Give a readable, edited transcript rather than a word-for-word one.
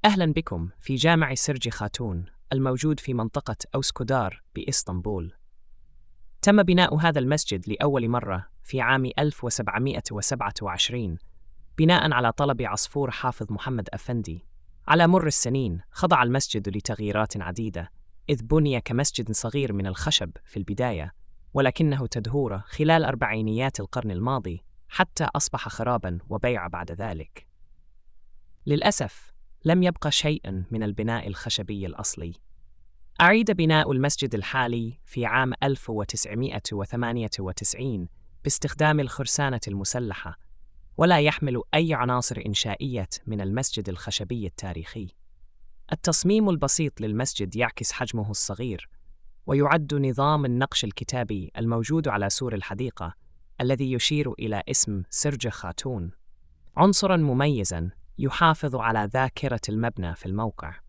أهلا بكم في جامع سرج خاتون الموجود في منطقة أوسكودار بإسطنبول. تم بناء هذا المسجد لأول مرة في عام 1727 بناء على طلب عصفور حافظ محمد أفندي. على مر السنين خضع المسجد لتغييرات عديدة، إذ بني كمسجد صغير من الخشب في البداية، ولكنه تدهور خلال أربعينيات القرن الماضي حتى أصبح خراباً وبيع بعد ذلك. للأسف لم يبقى شيء من البناء الخشبي الأصلي. أعيد بناء المسجد الحالي في عام 1998 باستخدام الخرسانة المسلحة، ولا يحمل أي عناصر إنشائية من المسجد الخشبي التاريخي. التصميم البسيط للمسجد يعكس حجمه الصغير، ويعد نظام النقش الكتابي الموجود على سور الحديقة الذي يشير إلى اسم سرج خاتون عنصراً مميزاً يحافظ على ذاكرة المبنى في الموقع.